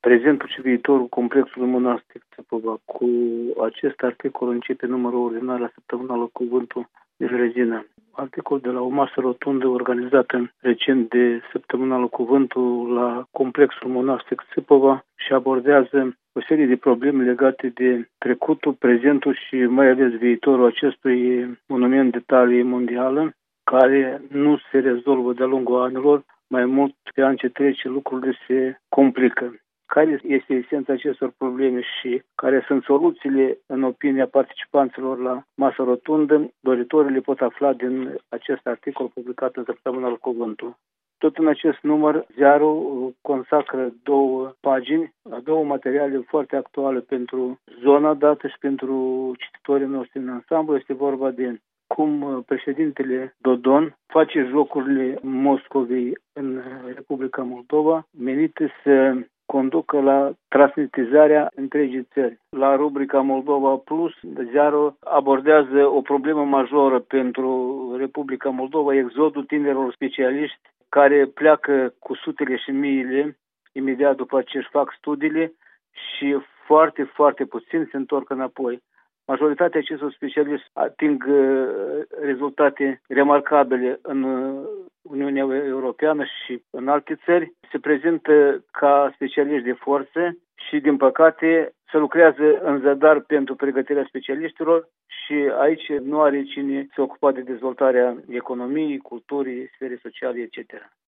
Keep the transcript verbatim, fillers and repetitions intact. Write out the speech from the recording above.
prezentul și viitorul complexului monastic Țăpova. Cu acest articol începe numărul ordinar la săptămânală Cuvântul de Rezină. Articol de la o masă rotundă organizată recent de săptămânală Cuvântul la complexul monastic Țăpova și abordează o serie de probleme legate de trecutul, prezentul și mai ales viitorul acestui monument de talie mondială, care nu se rezolvă de-a lungul anilor, mai mult pe an ce trece lucrurile se complică. Care este esența acestor probleme și care sunt soluțiile, în opinia participanților la masa rotundă, doritorii le pot afla din acest articol publicat în săptămânal Cuvântul. Tot în acest număr, ziarul consacră două pagini, două materiale foarte actuale pentru zona dată și pentru cititorii noștri în ansamblu. Este vorba de cum președintele Dodon face jocurile Moscovei în Republica Moldova, menite să conducă la transnitizarea întregii țări. La rubrica Moldova Plus, ziarul abordează o problemă majoră pentru Republica Moldova, exodul tinerilor specialiști care pleacă cu sutele și miile imediat după ce își fac studiile și foarte, foarte puțin se întorc înapoi. Majoritatea acestor specialiști ating rezultate remarcabile în Uniunea Europeană și în alte țări. Se prezintă ca specialiști de forță și, din păcate, se lucrează în zadar pentru pregătirea specialiștilor și aici nu are cine se ocupa de dezvoltarea economiei, culturii, sferei sociale, et cetera.